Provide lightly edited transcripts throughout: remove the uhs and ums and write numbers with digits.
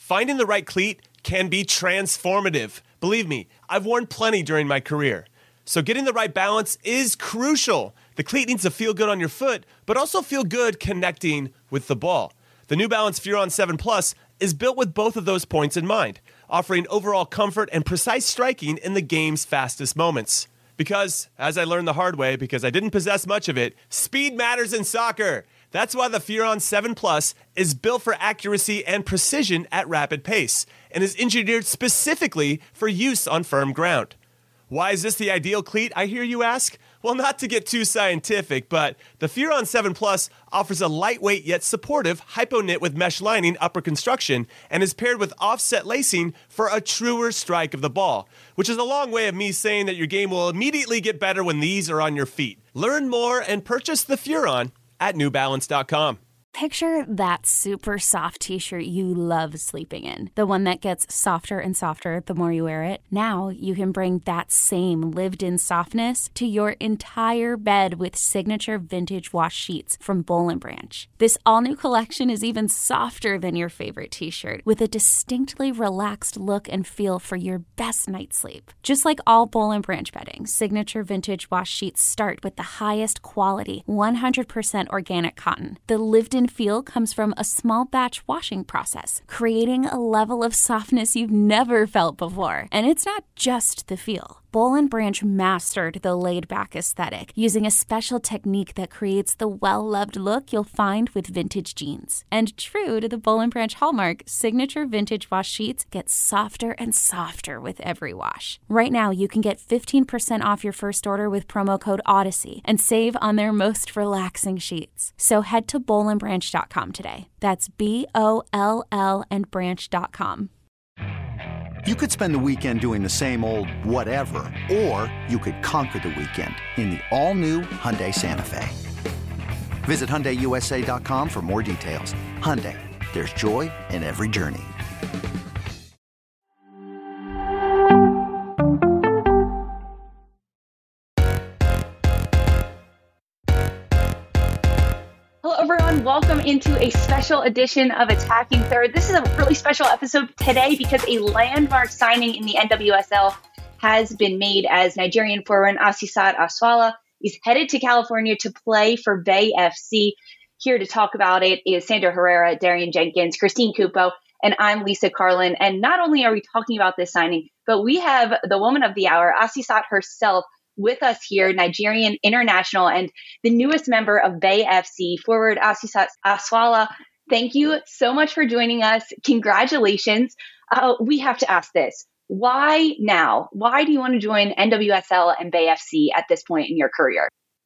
Finding the right cleat can be transformative. Believe me, I've worn plenty during my career. So getting the right balance is crucial. The cleat needs to feel good on your foot, but also feel good connecting with the ball. The New Balance Furon 7 Plus is built with both of those points in mind, offering overall comfort and precise striking in the game's fastest moments. Because, as I learned the hard way, because I didn't possess much of it, speed matters in soccer. That's why the Furon 7 Plus is built for accuracy and precision at rapid pace, and is engineered specifically for use on firm ground. Why is this the ideal cleat, I hear you ask? Well, not to get too scientific, but the Furon 7 Plus offers a lightweight yet supportive hypo-knit with mesh lining upper construction and is paired with offset lacing for a truer strike of the ball, which is a long way of me saying that your game will immediately get better when these are on your feet. Learn more and purchase the Furon at newbalance.com. Picture that super soft t-shirt you love sleeping in. The one that gets softer and softer the more you wear it. Now you can bring that same lived-in softness to your entire bed with signature vintage wash sheets from Boll & Branch. This all-new collection is even softer than your favorite t-shirt, with a distinctly relaxed look and feel for your best night's sleep. Just like all Boll & Branch bedding, signature vintage wash sheets start with the highest quality, 100% organic cotton. The lived-in feel comes from a small batch washing process, creating a level of softness you've never felt before. And it's not just the feel. Boll & Branch mastered the laid-back aesthetic using a special technique that creates the well-loved look you'll find with vintage jeans. And true to the Boll & Branch hallmark, signature vintage wash sheets get softer and softer with every wash. Right now, you can get 15% off your first order with promo code Odyssey and save on their most relaxing sheets. So head to bollandbranch.com today. That's BOLL and branch.com. You could spend the weekend doing the same old whatever, or you could conquer the weekend in the all-new Hyundai Santa Fe. Visit HyundaiUSA.com for more details. Hyundai, there's joy in every journey. Hello, everyone. Welcome into a special edition of Attacking Third. This is a really special episode today because a landmark signing in the NWSL has been made as Nigerian forward Asisat Oshoala is headed to California to play for Bay FC. Here to talk about it is Sandra Herrera, Darian Jenkins, Christine Cupo, and I'm Lisa Carlin. And not only are we talking about this signing, but we have the woman of the hour, Asisat herself, with us here, Nigerian international and the newest member of Bay FC, forward Asisat Oshoala. Thank you so much for joining us. Congratulations. We have to ask this. Why now? Why do you want to join NWSL and Bay FC at this point in your career?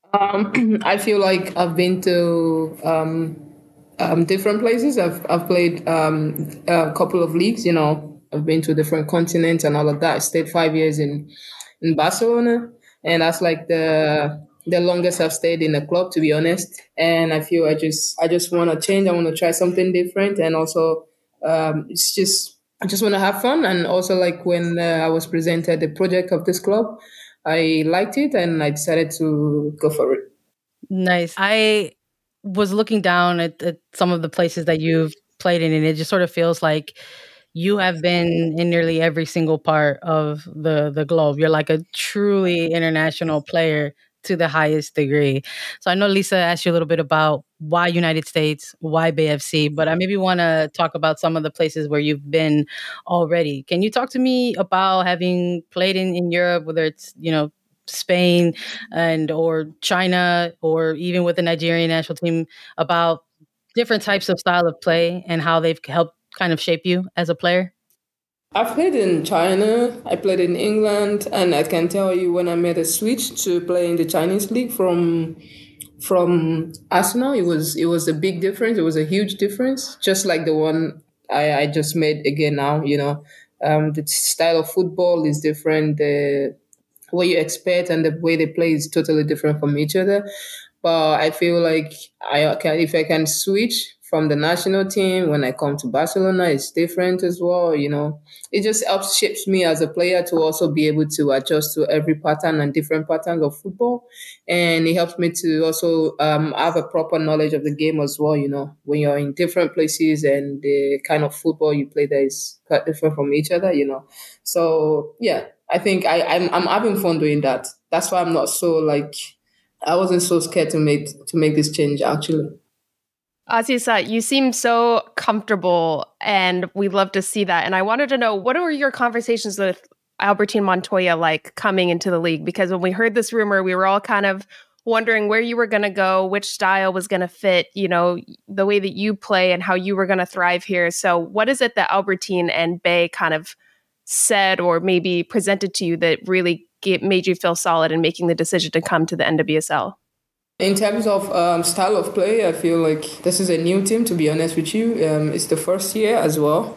I feel like I've been to different places. I've played a couple of leagues, I've been to different continents and all of that. I stayed 5 years in Barcelona. And that's like the longest I've stayed in a club, to be honest. And I feel I just want to change. I want to try something different. And also, I just want to have fun. And also, like when I was presented the project of this club, I liked it and I decided to go for it. Nice. I was looking down at some of the places that you've played in, and it just sort of feels like you have been in nearly every single part of the globe. You're like a truly international player to the highest degree. So I know Lisa asked you a little bit about why United States, why Bay FC, but I maybe want to talk about some of the places where you've been already. Can you talk to me about having played in Europe, whether it's, Spain and or China, or even with the Nigerian national team, about different types of style of play and how they've helped kind of shape you as a player? I've played in China, I played in England, and I can tell you when I made a switch to play in the Chinese league from Arsenal, it was a big difference. It was a huge difference, just like the one I just made again now. The style of football is different. The way you expect and the way they play is totally different from each other. But I feel like if I can switch from the national team. When I come to Barcelona, it's different as well. It just helps shapes me as a player to also be able to adjust to every pattern and different patterns of football. And it helps me to also have a proper knowledge of the game as well. When you're in different places and the kind of football you play there is quite different from each other. So yeah, I think I'm having fun doing that. That's why I'm not so I wasn't so scared to make this change actually. Azizat, you seem so comfortable, and we'd love to see that. And I wanted to know, what were your conversations with Albertine Montoya like coming into the league? Because when we heard this rumor, we were all kind of wondering where you were going to go, which style was going to fit, the way that you play and how you were going to thrive here. So what is it that Albertine and Bay kind of said or maybe presented to you that really made you feel solid in making the decision to come to the NWSL? In terms of style of play, I feel like this is a new team, to be honest with you. It's the first year as well.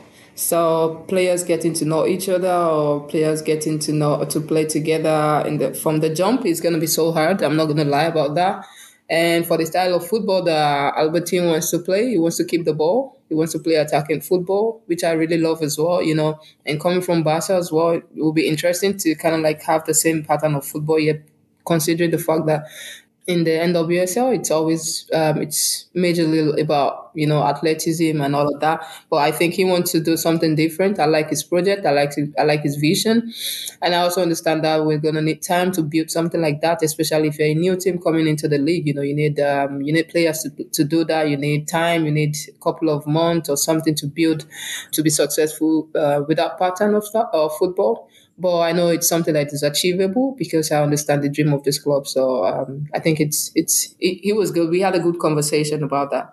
So players getting to know each other, or players getting to play together from the jump is going to be so hard. I'm not going to lie about that. And for the style of football that Albertine wants to play, he wants to keep the ball. He wants to play attacking football, which I really love as well, And coming from Barca as well, it will be interesting to kind of have the same pattern of football, yet considering the fact that in the NWSL, it's always it's majorly about athleticism and all of that. But I think he wants to do something different. I like his project. I like his vision, and I also understand that we're gonna need time to build something like that, especially if you're a new team coming into the league. You need players to do that. You need time. You need a couple of months or something to build to be successful with that pattern of football. But I know it's something that is achievable because I understand the dream of this club. So I think he was good. We had a good conversation about that.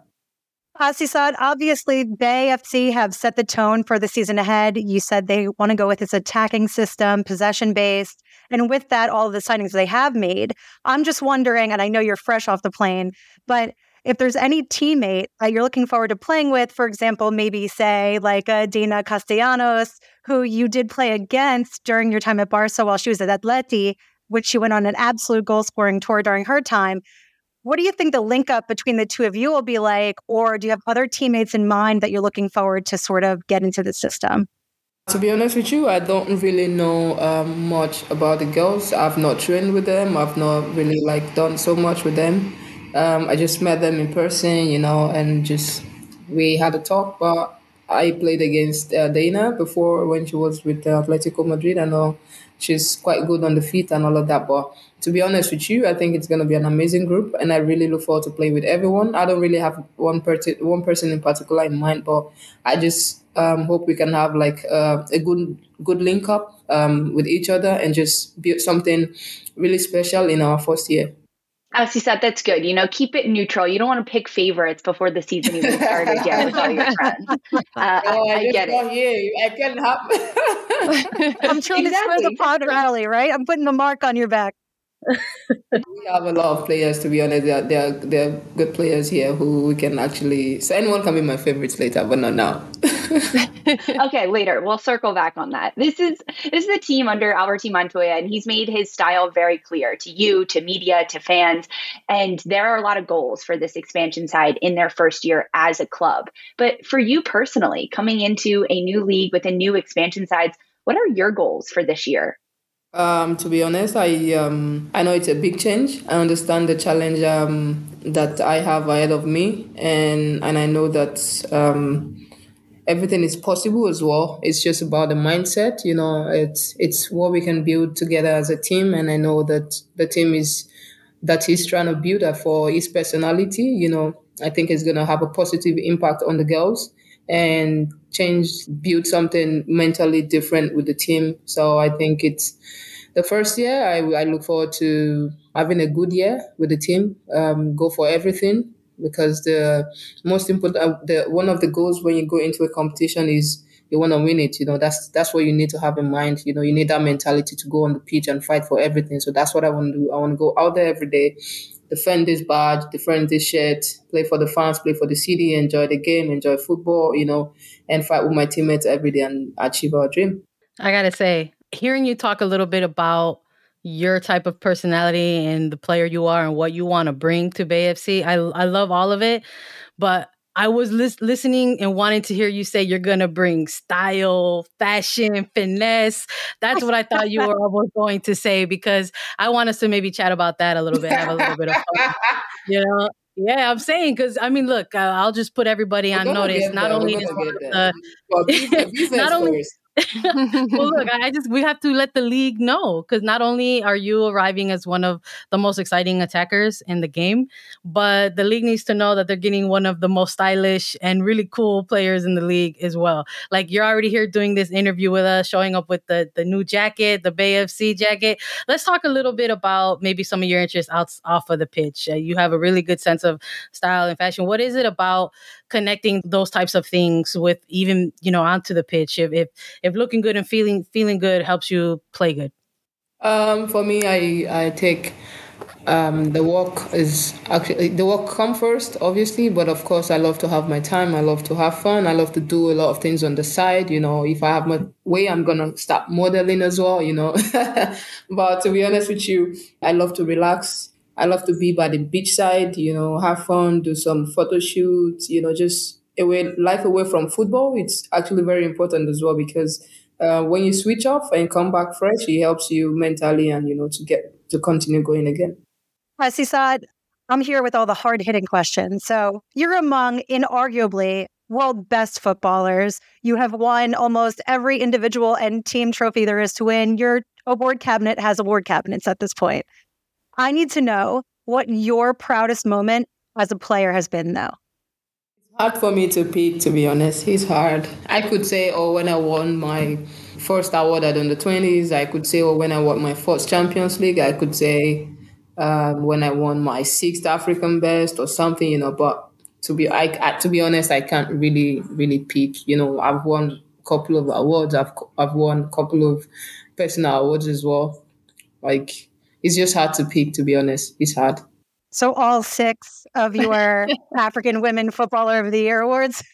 Azizat, obviously, Bay FC have set the tone for the season ahead. You said they want to go with this attacking system, possession-based. And with that, all of the signings they have made, I'm just wondering, and I know you're fresh off the plane, but if there's any teammate that you're looking forward to playing with, for example, maybe say like Dina Castellanos, who you did play against during your time at Barca while she was at Atleti, which she went on an absolute goal-scoring tour during her time. What do you think the link up between the two of you will be like? Or do you have other teammates in mind that you're looking forward to sort of get into the system? To be honest with you, I don't really know much about the girls. I've not trained with them. I've not really done so much with them. I just met them in person, and we had a talk. But I played against Dana before when she was with Atletico Madrid. I know she's quite good on the feet and all of that. But to be honest with you, I think it's going to be an amazing group, and I really look forward to playing with everyone. I don't really have one person in particular in mind, but I just hope we can have a good link up with each other and just build something really special in our first year. As you said, that's good. Keep it neutral. You don't want to pick favorites before the season even started yet with all your friends. I get it. Here. I can't have. I'm trying to spread the pod rally, right? I'm putting the mark on your back. We have a lot of players, to be honest. They're good players here who we can actually. So anyone can be my favorites later, but not now. Okay, later. We'll circle back on that. This is the team under Albertine Montoya, and he's made his style very clear to you, to media, to fans. And there are a lot of goals for this expansion side in their first year as a club. But for you personally, coming into a new league with a new expansion sides, what are your goals for this year? To be honest, I know it's a big change. I understand the challenge that I have ahead of me, and I know that everything is possible as well. It's just about the mindset, it's what we can build together as a team, and I know that the team that he's trying to build for his personality, I think it's going to have a positive impact on the girls and build something mentally different with the team. So I think it's the first year. I look forward to having a good year with the team, go for everything, because the most important, one of the goals when you go into a competition is you want to win it. That's what you need to have in mind. You need that mentality to go on the pitch and fight for everything. So that's what I want to do. I want to go out there every day, defend this badge, defend this shirt, play for the fans, play for the city, enjoy the game, enjoy football, and fight with my teammates every day and achieve our dream. I got to say, hearing you talk a little bit about your type of personality and the player you are and what you want to bring to Bay FC, I love all of it. But I was listening and wanting to hear you say you're going to bring style, fashion, finesse. That's what I thought you were almost going to say, because I want us to maybe chat about that a little bit, have a little bit of fun. You know? Yeah, I'm saying, because I mean, look, I'll just put everybody on notice. Not only is one of the not only first. well, look, we have to let the league know, because not only are you arriving as one of the most exciting attackers in the game, but the league needs to know that they're getting one of the most stylish and really cool players in the league as well. Like, you're already here doing this interview with us, showing up with the new jacket, the Bay FC jacket. Let's talk a little bit about maybe some of your interests off of the pitch. You have a really good sense of style and fashion. What is it about connecting those types of things with even, onto the pitch? If looking good and feeling good helps you play good? For me, I take the work come first, obviously, but of course I love to have my time. I love to have fun. I love to do a lot of things on the side. If I have my way, I'm gonna start modeling as well. But to be honest with you, I love to relax. I love to be by the beachside. Have fun, do some photo shoots. Just life away from football. It's actually very important as well, because when you switch off and come back fresh, it helps you mentally and to continue going again. Asisat, I'm here with all the hard-hitting questions. So you're among inarguably world best footballers. You have won almost every individual and team trophy there is to win. Your award cabinet has award cabinets at this point. I need to know what your proudest moment as a player has been, though. It's hard for me to pick, to be honest. It's hard. I could say, when I won my first award at under 20s. I could say, when I won my first Champions League. I could say, when I won my 6th African best or something, but to be honest, I can't really pick. I've won a couple of awards. I've won a couple of personal awards as well. Like, it's just hard to pick, to be honest. It's hard. So all 6 of your African Women Footballer of the Year awards?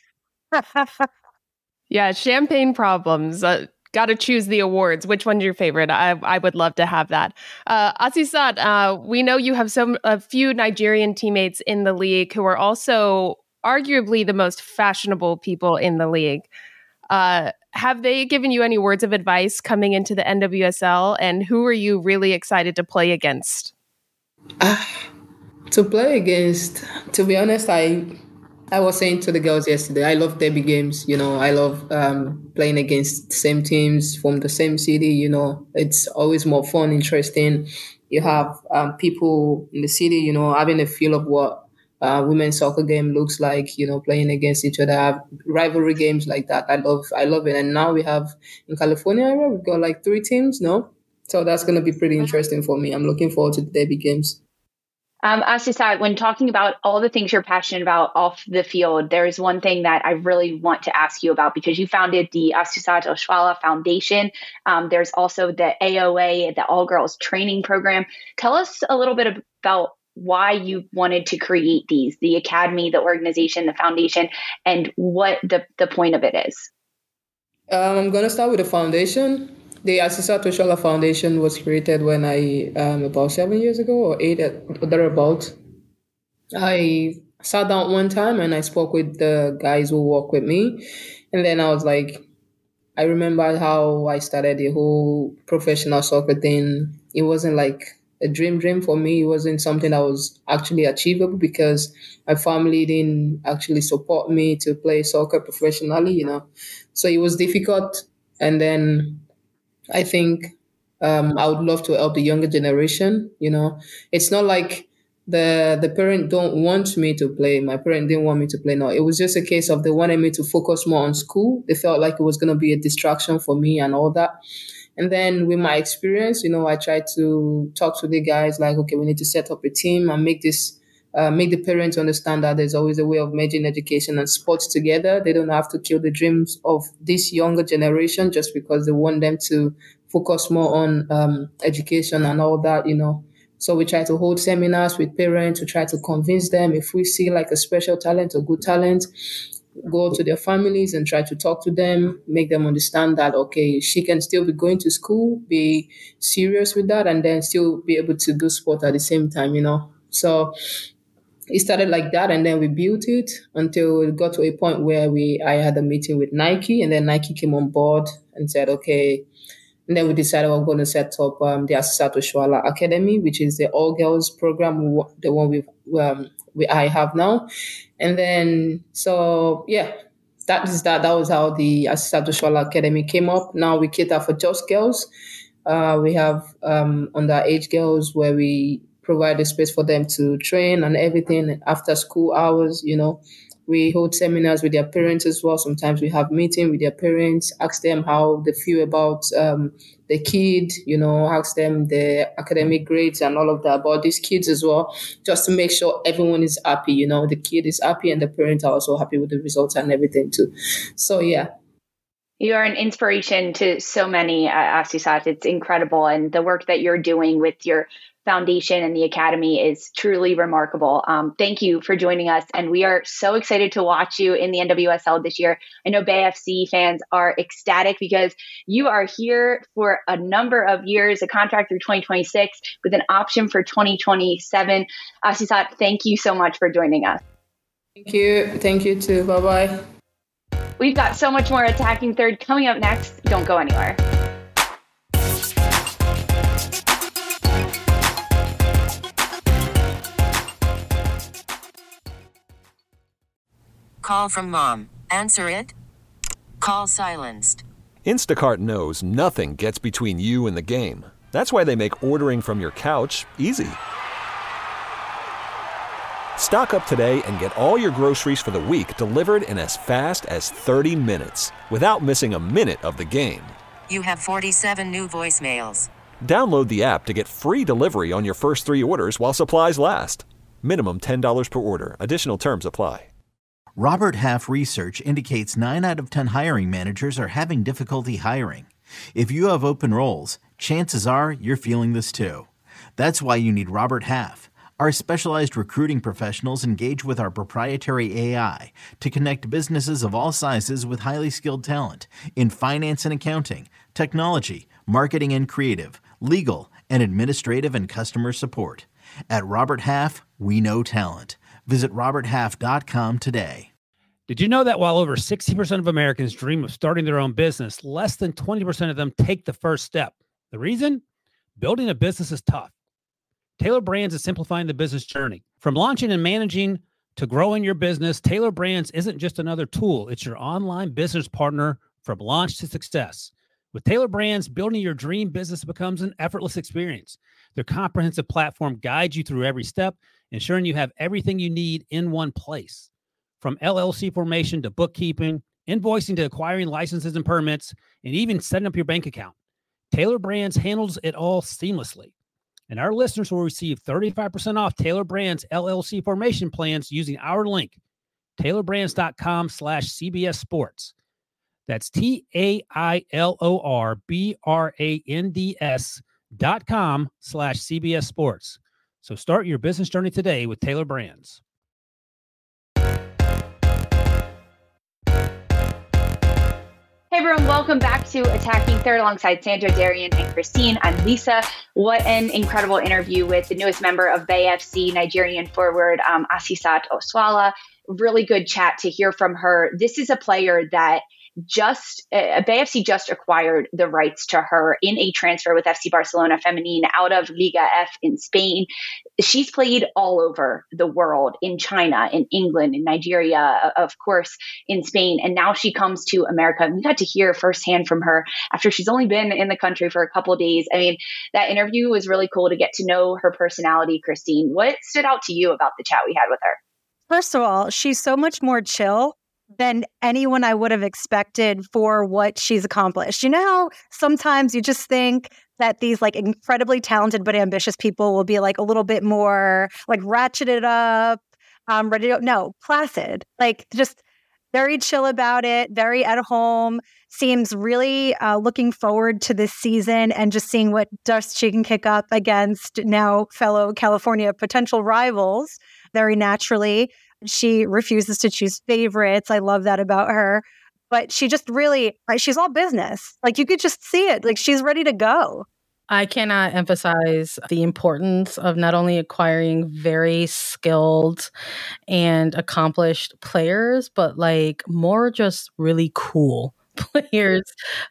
Yeah, champagne problems. Got to choose the awards. Which one's your favorite? I would love to have that. Asisat, we know you have a few Nigerian teammates in the league who are also arguably the most fashionable people in the league. Have they given you any words of advice coming into the NWSL? And who are you really excited to play against? To play against, to be honest, I was saying to the girls yesterday, I love derby games. I love playing against the same teams from the same city. It's always more fun, interesting. You have people in the city, having a feel of what women's soccer game looks like, playing against each other, have rivalry games like that. I love it. And now we have in California, we've got like 3 teams, no? So that's going to be pretty interesting for me. I'm looking forward to the derby games. Asisat, when talking about all the things you're passionate about off the field, there's one thing that I really want to ask you about, because you founded the Asisat Oshoala Foundation. There's also the AOA, the All Girls Training Program. Tell us a little bit about why you wanted to create these, the academy, the organization, the foundation, and what the point of it is. I'm going to start with the foundation. The Asisat Oshoala Foundation was created when I, about 7 years ago or 8, thereabout. I sat down one time and I spoke with the guys who work with me. And then I was like, I remember how I started the whole professional soccer thing. It wasn't like a dream for me. It wasn't something that was actually achievable, because my family didn't actually support me to play soccer professionally, So it was difficult. And then I think I would love to help the younger generation. It's not like the parent don't want me to play. My parent didn't want me to play. No, it was just a case of they wanted me to focus more on school. They felt like it was going to be a distraction for me and all that. And then with my experience, I tried to talk to the guys like, okay, we need to set up a team and make the parents understand that there's always a way of merging education and sports together. They don't have to kill the dreams of this younger generation just because they want them to focus more on education and all that, So we try to hold seminars with parents to try to convince them. If we see like a special talent or good talent, go to their families and try to talk to them, make them understand that, okay, she can still be going to school, be serious with that, and then still be able to do sport at the same time, So it started like that, and then we built it until it got to a point where I had a meeting with Nike, and then Nike came on board and said, okay. And then we decided we're going to set up the Asisat Oshoala Academy, which is the all-girls program, the one I have now. And then, so yeah, that was how the Asisat Oshoala Academy came up. Now we cater for just girls. We have underage girls where we provide a space for them to train and everything after school hours. We hold seminars with their parents as well. Sometimes we have meetings with their parents, ask them how they feel about the kid, ask them their academic grades and all of that about these kids as well, just to make sure everyone is happy. The kid is happy and the parents are also happy with the results and everything too. So, yeah. You are an inspiration to so many, Asisat. It's incredible. And the work that you're doing with your foundation and the academy is truly remarkable. Thank you for joining us. And we are so excited to watch you in the NWSL this year. I know Bay FC fans are ecstatic because you are here for a number of years, a contract through 2026 with an option for 2027. Asisat, thank you so much for joining us. Thank you. Thank you too. Bye-bye. We've got so much more Attacking Third coming up next. Don't go anywhere. Call from mom. Answer it. Call silenced. Instacart knows nothing gets between you and the game. That's why they make ordering from your couch easy. Stock up today and get all your groceries for the week delivered in as fast as 30 minutes without missing a minute of the game. You have 47 new voicemails. Download the app to get free delivery on your first 3 orders while supplies last. Minimum $10 per order. Additional terms apply. Robert Half research indicates 9 out of 10 hiring managers are having difficulty hiring. If you have open roles, chances are you're feeling this too. That's why you need Robert Half. Our specialized recruiting professionals engage with our proprietary AI to connect businesses of all sizes with highly skilled talent in finance and accounting, technology, marketing and creative, legal, and administrative and customer support. At Robert Half, we know talent. Visit roberthalf.com today. Did you know that while over 60% of Americans dream of starting their own business, less than 20% of them take the first step? The reason? Building a business is tough. Taylor Brands is simplifying the business journey. From launching and managing to growing your business, Taylor Brands isn't just another tool. It's your online business partner from launch to success. With Taylor Brands, building your dream business becomes an effortless experience. Their comprehensive platform guides you through every step, ensuring you have everything you need in one place. From LLC formation to bookkeeping, invoicing to acquiring licenses and permits, and even setting up your bank account, Taylor Brands handles it all seamlessly. And our listeners will receive 35% off Taylor Brands LLC formation plans using our link, taylorbrands.com/CBS Sports. That's TAILORBRANDS.com/CBS Sports. So start your business journey today with Taylor Brands. Hey everyone, welcome back to Attacking Third alongside Sandra, Darian, and Christine. I'm Lisa. What an incredible interview with the newest member of Bay FC, Nigerian forward Asisat Oshoala. Really good chat to hear from her. This is a player that Bay FC just acquired the rights to her in a transfer with FC Barcelona Femenine out of Liga F in Spain. She's played all over the world, in China, in England, in Nigeria, of course, in Spain. And now she comes to America. And we got to hear firsthand from her after she's only been in the country for a couple of days. I mean, that interview was really cool to get to know her personality, Christine. What stood out to you about the chat we had with her? First of all, she's so much more chill than anyone I would have expected for what she's accomplished. You know how sometimes you just think that these like incredibly talented but ambitious people will be like a little bit more like ratcheted up, ready to go. No, placid, like just very chill about it, very at home, seems really looking forward to this season and just seeing what dust she can kick up against now fellow California potential rivals very naturally. She refuses to choose favorites. I love that about her. But she just really, she's all business. Like you could just see it. Like she's ready to go. I cannot emphasize the importance of not only acquiring very skilled and accomplished players, but like more just really cool players.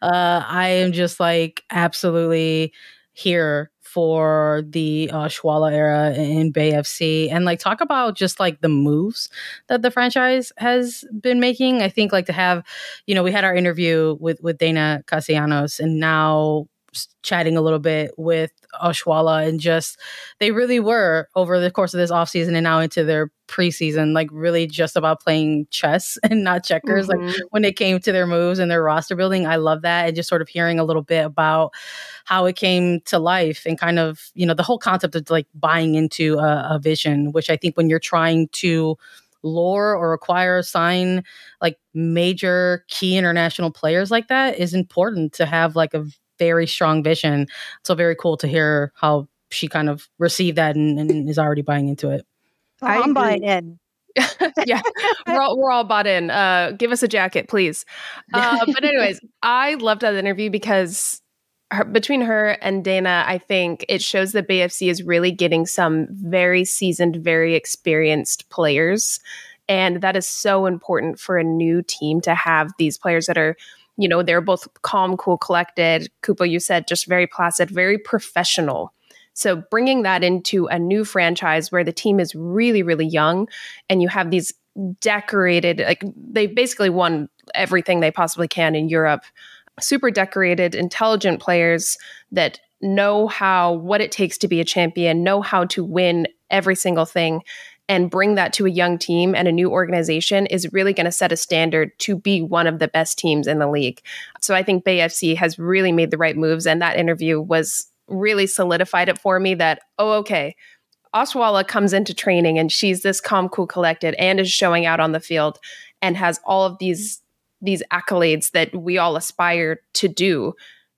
I am just like absolutely here for the Oshuala era in Bay FC, and like talk about just like the moves that the franchise has been making. I think like to have, we had our interview with Dana Castellanos, and now chatting a little bit with Oshuala, and just they really were over the course of this offseason and now into their preseason, like really just about playing chess and not checkers. Like when it came to their moves and their roster building, I love that. And just sort of hearing a little bit about how it came to life and kind of, the whole concept of like buying into a vision, which I think when you're trying to lure or acquire, sign like major key international players like that is important to have like a very strong vision. So very cool to hear how she kind of received that and is already buying into it. I'm buying in. Yeah, we're all bought in. Give us a jacket, please. But anyways, I loved that interview because between her and Dana, I think it shows that Bay FC is really getting some very seasoned, very experienced players. And that is so important for a new team to have these players that are, they're both calm, cool, collected. Kupo, you said, just very placid, very professional. So bringing that into a new franchise where the team is really, really young and you have these decorated, like they basically won everything they possibly can in Europe, super decorated, intelligent players that know what it takes to be a champion, know how to win every single thing, and bring that to a young team and a new organization is really going to set a standard to be one of the best teams in the league. So I think Bay FC has really made the right moves. And that interview was really solidified it for me that, okay, Oshuala comes into training and she's this calm, cool, collected and is showing out on the field and has all of these accolades that we all aspire to do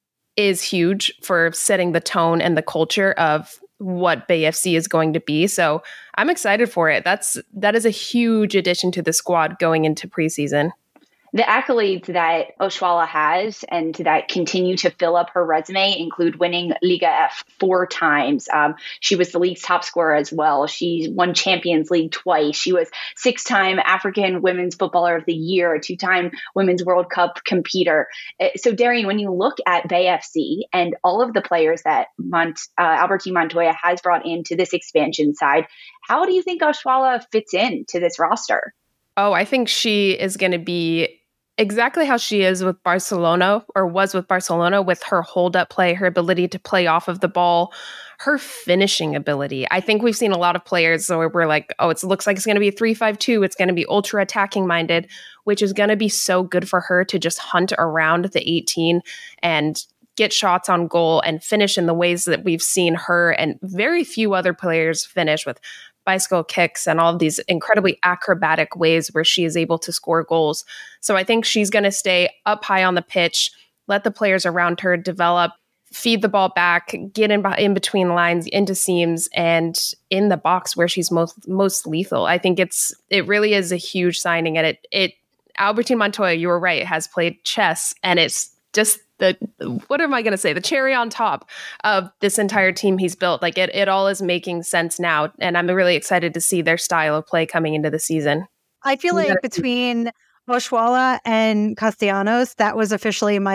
is huge for setting the tone and the culture of what Bay FC is going to be. So I'm excited for it. That is a huge addition to the squad going into preseason. The accolades that Oshuala has and that continue to fill up her resume include winning Liga F 4 times. She was the league's top scorer as well. She won Champions League twice. She was 6-time African Women's Footballer of the Year, a 2-time Women's World Cup competitor. So, Darian, when you look at Bay FC and all of the players that Albertine Montoya has brought into this expansion side, how do you think Oshuala fits into this roster? Oh, I think she is going to be exactly how she is with Barcelona, or was with Barcelona, with her hold-up play, her ability to play off of the ball, her finishing ability. I think we've seen a lot of players where we're like, it looks like it's going to be a 3-5-2. It's going to be ultra attacking minded, which is going to be so good for her to just hunt around the 18 and get shots on goal and finish in the ways that we've seen her and very few other players finish, with bicycle kicks and all of these incredibly acrobatic ways where she is able to score goals. So I think she's going to stay up high on the pitch, let the players around her develop, feed the ball back, get in between lines, into seams, and in the box where she's most lethal. I think it really is a huge signing. And it Albertine Montoya, you were right, has played chess, and it's just what am I going to say? The cherry on top of this entire team he's built. Like it all is making sense now. And I'm really excited to see their style of play coming into the season. I feel like between Oshuala and Castellanos, that was officially my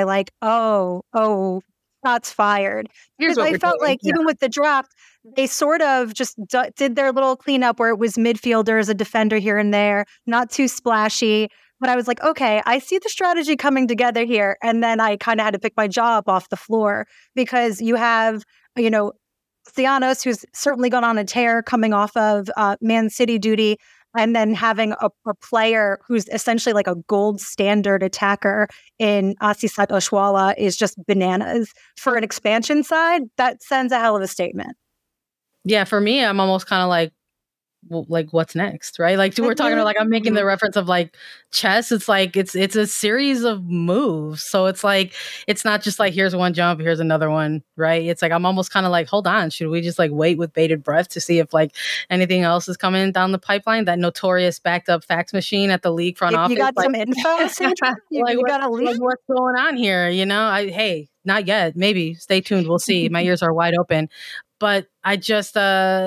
shots fired. Because I felt like even with the draft, they sort of just did their little cleanup where it was midfielders, a defender here and there, not too splashy. But I was like, okay, I see the strategy coming together here. And then I kind of had to pick my jaw up off the floor, because you have, Castellanos, who's certainly gone on a tear coming off of Man City duty, and then having a player who's essentially like a gold standard attacker in Asisat Oshuala is just bananas. For an expansion side, that sends a hell of a statement. Yeah, for me, I'm almost kind of like, like what's next, right? Like we're talking about, like I'm making the reference of like chess. It's like it's a series of moves. So it's like it's not just like here's one jump, here's another one, right? It's like I'm almost kind of like, hold on, should we just like wait with bated breath to see if like anything else is coming down the pipeline? That notorious backed up fax machine at the league front office. You got like, some info, Sandra? You got a leak? Like, what's going on here? You know, hey, not yet. Maybe stay tuned. We'll see. My ears are wide open, but I just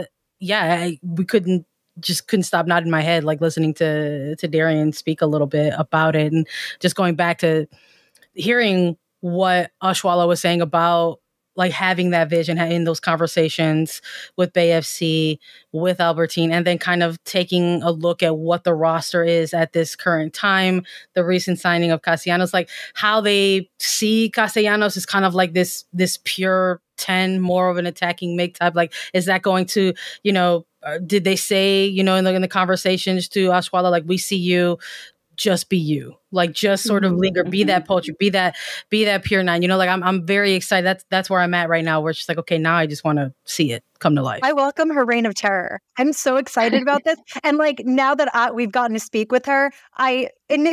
we couldn't stop nodding my head, like listening to Darian speak a little bit about it, and just going back to hearing what Oshuala was saying about like having that vision in those conversations with Bay FC, with Albertine, and then kind of taking a look at what the roster is at this current time. The recent signing of Castellanos, like how they see Castellanos is kind of like this pure 10, more of an attacking make type. Like, is that going to, you know, did they say, you know, in the conversations to Oshuala, like, we see you, just be you, like just sort of linger, be that poacher, be that pure 9, you know, like I'm very excited. That's where I'm at right now, where it's just like, okay, now I just want to see it come to life. I welcome her reign of terror. I'm so excited about this. And like, now that we've gotten to speak with her, I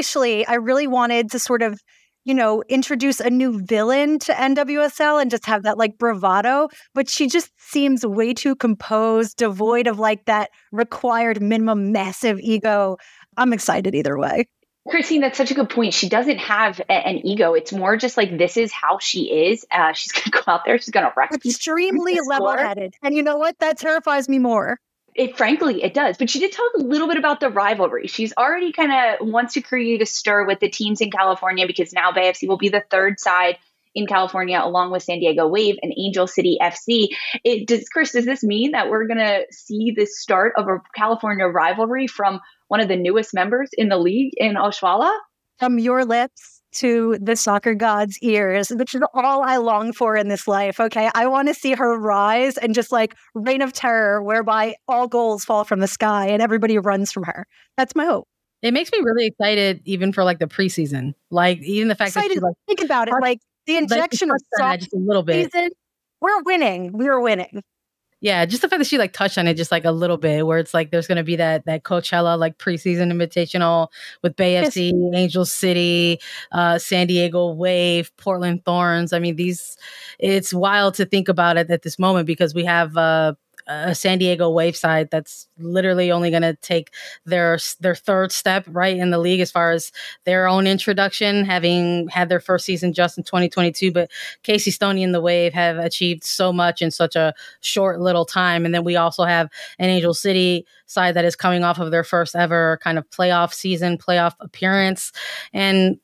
really wanted to sort of, you know, introduce a new villain to NWSL and just have that like bravado, but she just seems way too composed, devoid of like that required minimum massive ego. I'm excited either way. Christine, that's such a good point. She doesn't have an ego. It's more just like, this is how she is. She's going to go out there. She's going to wreck people. Extremely level-headed. And you know what? That terrifies me more. Frankly, it does. But she did talk a little bit about the rivalry. She's already kind of wants to create a stir with the teams in California, because now Bay FC will be the third side in California, along with San Diego Wave and Angel City FC. Chris, does this mean that we're going to see the start of a California rivalry from one of the newest members in the league in Oshuala? From your lips to the soccer god's ears, which is all I long for in this life, okay? I want to see her rise and just like reign of terror, whereby all goals fall from the sky and everybody runs from her. That's my hope. It makes me really excited even for like the preseason. Like even the fact that she, like, think about it, like the injection of soft just a little bit. Season, we're winning. We're winning. Yeah, just the fact that she like touched on it just like a little bit, where it's like there's going to be that Coachella like preseason invitational with Bay FC, Angel City, San Diego Wave, Portland Thorns. I mean, it's wild to think about it at this moment, because we have a San Diego Wave side that's literally only going to take their third step right in the league as far as their own introduction, having had their first season just in 2022. But Casey Stoney and the Wave have achieved so much in such a short little time. And then we also have an Angel City side that is coming off of their first ever kind of playoff appearance. And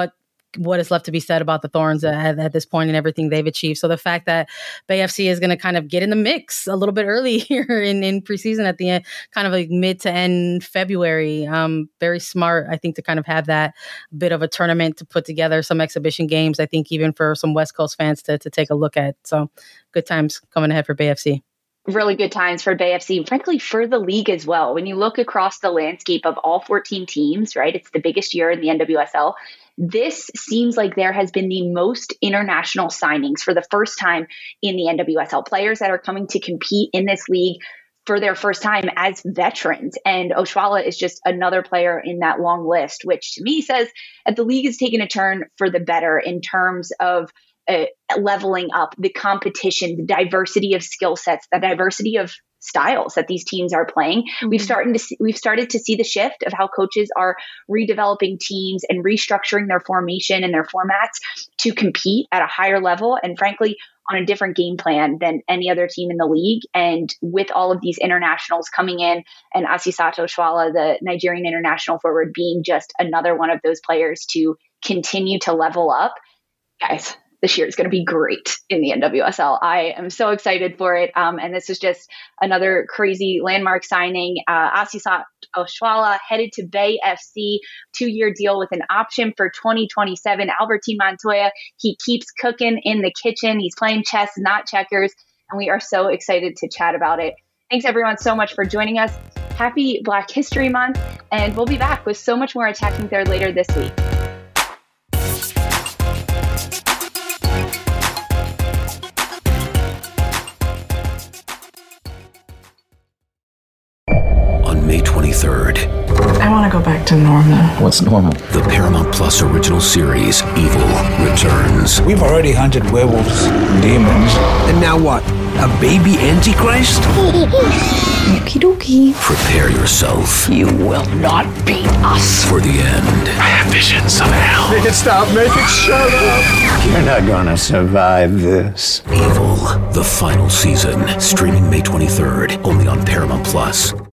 what is left to be said about the Thorns at this point and everything they've achieved. So the fact that Bay FC is going to kind of get in the mix a little bit early here in preseason at the end, kind of like mid to end February, very smart, I think, to kind of have that bit of a tournament to put together some exhibition games, I think even for some West Coast fans to take a look at. So good times coming ahead for Bay FC. Really good times for Bay FC, frankly, for the league as well. When you look across the landscape of all 14 teams, right, it's the biggest year in the NWSL. This seems like there has been the most international signings for the first time in the NWSL. Players that are coming to compete in this league for their first time as veterans. And Oshuala is just another player in that long list, which to me says that the league has taken a turn for the better in terms of leveling up the competition, the diversity of skill sets, the diversity of styles that these teams are playing. Mm-hmm. We've started to see the shift of how coaches are redeveloping teams and restructuring their formation and their formats to compete at a higher level, and frankly, on a different game plan than any other team in the league. And with all of these internationals coming in, and Asisat Oshuala, the Nigerian international forward, being just another one of those players to continue to level up, guys, this year is going to be great in the NWSL. I am so excited for it. And this is just another crazy landmark signing. Asisat Oshuala headed to Bay FC, 2-year deal with an option for 2027. Albertine Montoya, he keeps cooking in the kitchen. He's playing chess, not checkers. And we are so excited to chat about it. Thanks everyone so much for joining us. Happy Black History Month. And we'll be back with so much more Attacking Third later this week. 23rd. I want to go back to normal. What's normal? The Paramount Plus original series, Evil, returns. We've already hunted werewolves, demons. And now what? A baby Antichrist? Okie dokie. Prepare yourself. You will not beat us. For the end. I have visions of hell. Make it stop. Make it shut up. You're not gonna survive this. Evil, the final season. Streaming May 23rd, only on Paramount Plus.